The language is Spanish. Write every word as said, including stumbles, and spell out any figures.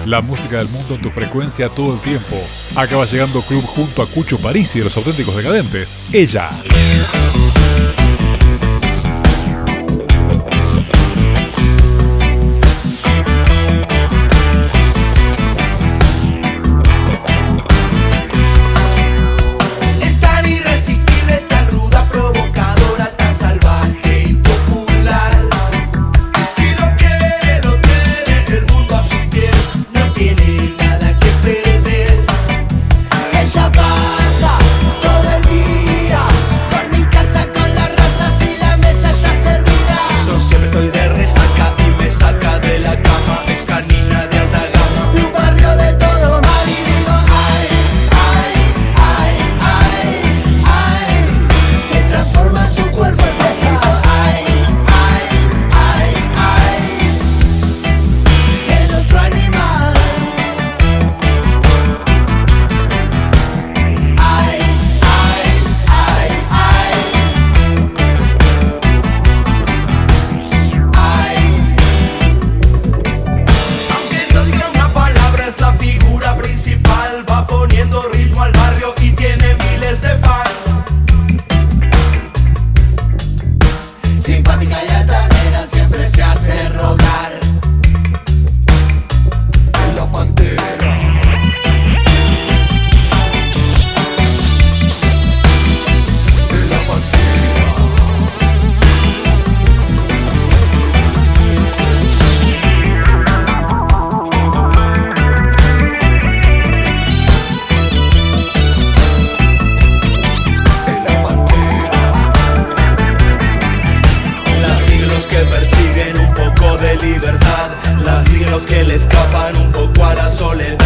La música del mundo en tu frecuencia todo el tiempo. Acaba llegando Club junto a Cucho Parisi de Los Auténticos Decadentes. Ella. Libertad, las siguen los que le escapan un poco a la soledad.